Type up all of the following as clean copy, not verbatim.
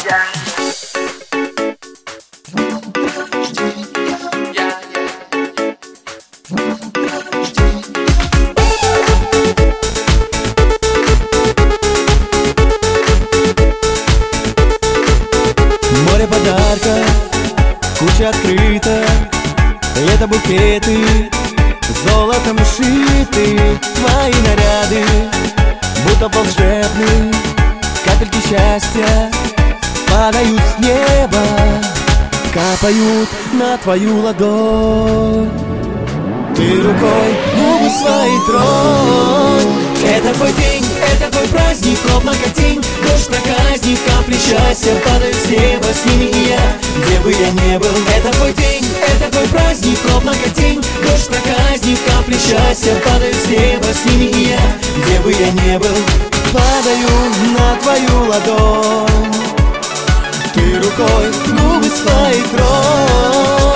Море подарков, куча открыток, лето букеты, золотом шиты. Твои наряды, будто волшебные капельки счастья, падают с неба, капают на твою ладонь. Ты рукой губы свои тронь. Это твой день, это твой праздник, облако-тень, дождь проказник, капли счастья падают с неба, с ними и я, где бы я не был. Это твой день, это твой праздник, облако-тень, дождь проказник, капли счастья падают с неба, с ними и я, где бы я не был. Падаю на твою ладонь. Ты рукой губы свои тронь.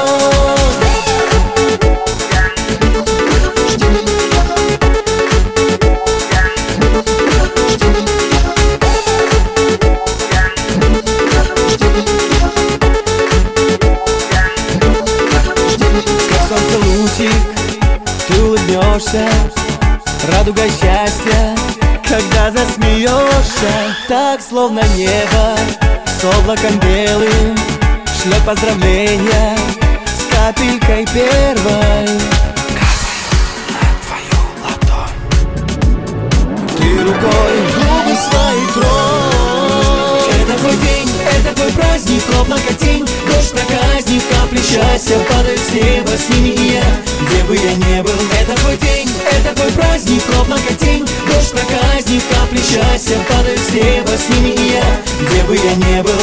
Ты улыбнешься, радуга счастья, когда засмеешься, так словно небо с облаком белым шлет поздравления с капелькой первой. Капает на твою ладонь. Ты рукой губы свои тронь. Это твой день, это твой праздник, облако-тень, дождь проказник, капли счастья падают с неба, с ними и я, где бы я не был. Это твой день, это твой праздник, облако-тень, дождь проказник, капли счастья падают с неба, с ними и я, где бы я не был.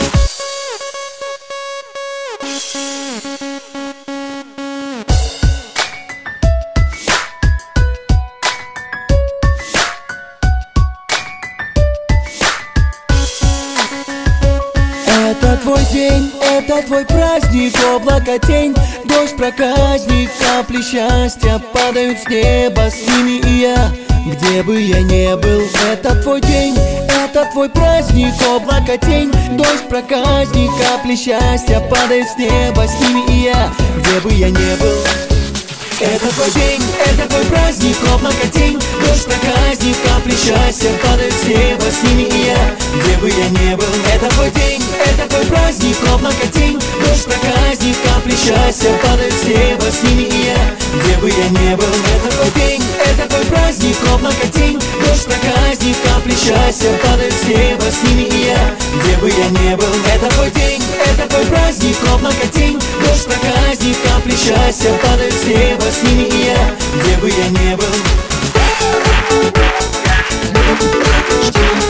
Это твой день, это твой праздник, облако-тень, дождь проказник, капли счастья падают с неба, с ними и я, где бы я не был. Это твой день, это твой праздник, облако-тень, дождь проказник, капли счастья падают с неба, с ними и я, где бы я не был. Это твой день, это твой праздник, облако-тень, дождь проказник, капли счастья падают с неба, с ними и я, где бы я не был. Это твой день, это твой праздник, облако-тень, дождь проказник, капли счастья падают с неба, с ними и я, где бы я не был. Это твой день, это твой праздник, облако-тень, дождь проказник, капли счастья падают с неба, с ними и я, где бы я не был. Это твой день, это твой праздник, облако-тень, дождь проказник, капли счастья падают с неба, с ними и я, где бы я не был.